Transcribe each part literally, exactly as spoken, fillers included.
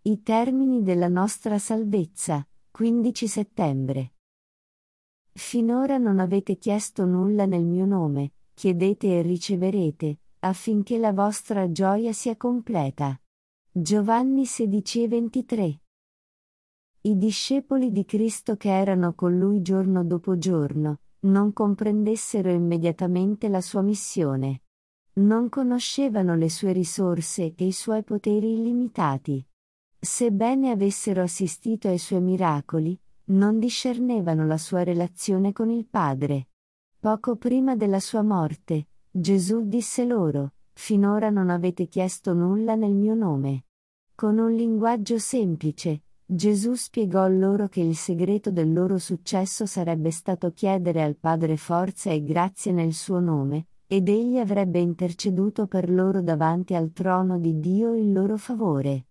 I termini della nostra salvezza, quindici settembre. Finora non avete chiesto nulla nel mio nome, chiedete e riceverete, affinché la vostra gioia sia completa. Giovanni sedici e ventitré. I discepoli di Cristo che erano con lui giorno dopo giorno, non comprendessero immediatamente la sua missione. Non conoscevano le sue risorse e i suoi poteri illimitati. Sebbene avessero assistito ai suoi miracoli, non discernevano la sua relazione con il Padre. Poco prima della sua morte, Gesù disse loro: «Finora non avete chiesto nulla nel mio nome». Con un linguaggio semplice, Gesù spiegò loro che il segreto del loro successo sarebbe stato chiedere al Padre forza e grazia nel suo nome, ed egli avrebbe interceduto per loro davanti al trono di Dio in loro favore.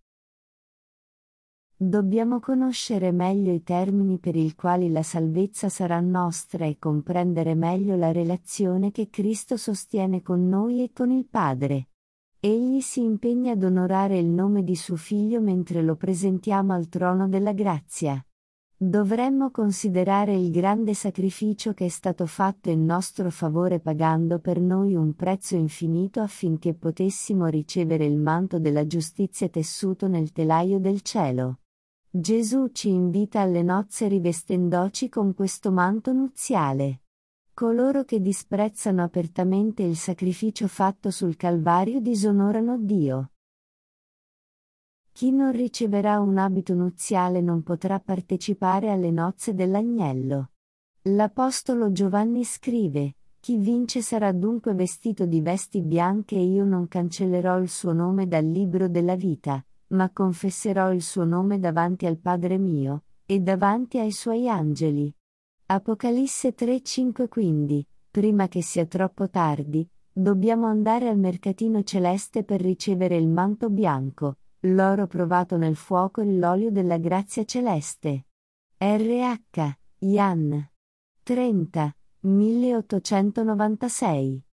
Dobbiamo conoscere meglio i termini per i quali la salvezza sarà nostra e comprendere meglio la relazione che Cristo sostiene con noi e con il Padre. Egli si impegna ad onorare il nome di suo Figlio mentre lo presentiamo al trono della grazia. Dovremmo considerare il grande sacrificio che è stato fatto in nostro favore pagando per noi un prezzo infinito affinché potessimo ricevere il manto della giustizia tessuto nel telaio del cielo. Gesù ci invita alle nozze rivestendoci con questo manto nuziale. Coloro che disprezzano apertamente il sacrificio fatto sul Calvario disonorano Dio. Chi non riceverà un abito nuziale non potrà partecipare alle nozze dell'agnello. L'Apostolo Giovanni scrive: «Chi vince sarà dunque vestito di vesti bianche e io non cancellerò il suo nome dal libro della vita, ma confesserò il suo nome davanti al Padre mio, e davanti ai suoi angeli». Apocalisse tre cinque. Quindi, prima che sia troppo tardi, dobbiamo andare al mercatino celeste per ricevere il manto bianco, l'oro provato nel fuoco e l'olio della grazia celeste. R H. Jan. trenta, milleottocentonovantasei